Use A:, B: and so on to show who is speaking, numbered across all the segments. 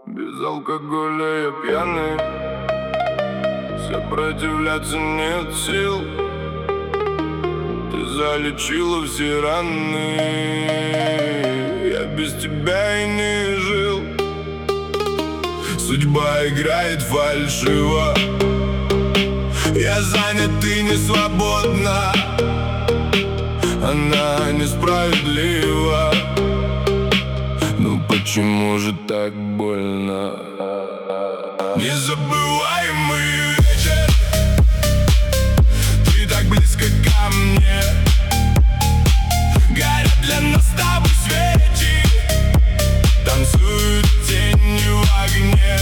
A: Без алкоголя я пьяный, сопротивляться нет сил. Ты залечила все раны, я без тебя и не жил. Судьба играет фальшиво, я занят, ты не свободна. Она несправедлива, ну почему же так больно? Незабываемый вечер, ты так близко ко мне. Горят для нас с тобой свечи, танцуют тени в огне.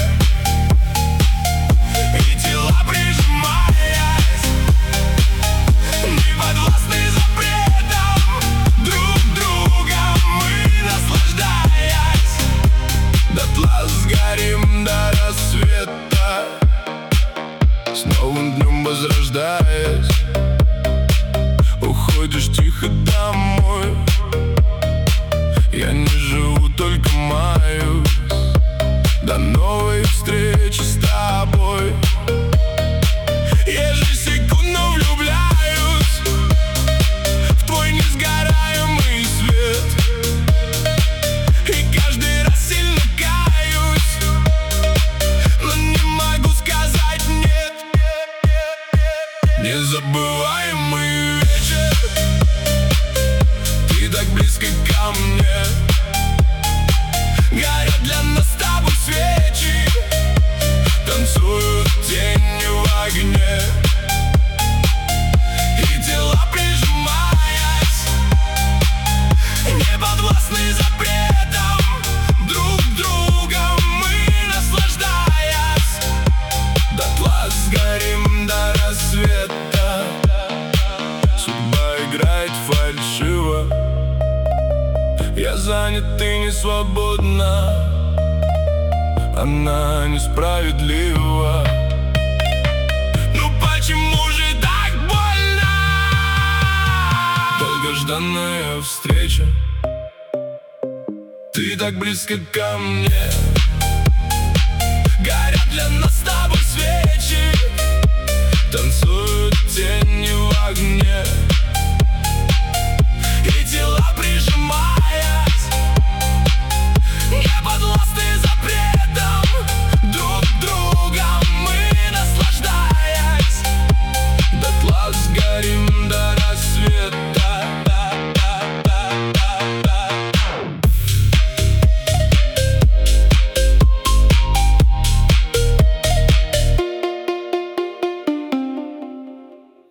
A: И тела, прижимаясь, не подвластны запретам. Друг другом мы, наслаждаясь, дотла сгорим до рассвета, с новым днем возрождаясь. Уходишь тихо домой, я не живу, только маюсь. До новой встречи с тобой. Ежесекундно влюбляюсь в твой несгораемый свет, и каждый раз сильно каюсь, но не могу сказать нет. Незабываемый вечер, ты так близко ко мне. Горят для нас с тобой свечи, танцуют тени в огне. И тела, прижимаясь, не подвластны запретам. Друг другом мы, наслаждаясь, дотла сгорим до рассвета. Судьба играет фальшиво, я занят, ты не свободна. Она несправедлива, ну почему же так больно? Долгожданная встреча, ты так близко ко мне. Горят для нас с тобой свечи, танцуют тени в огне.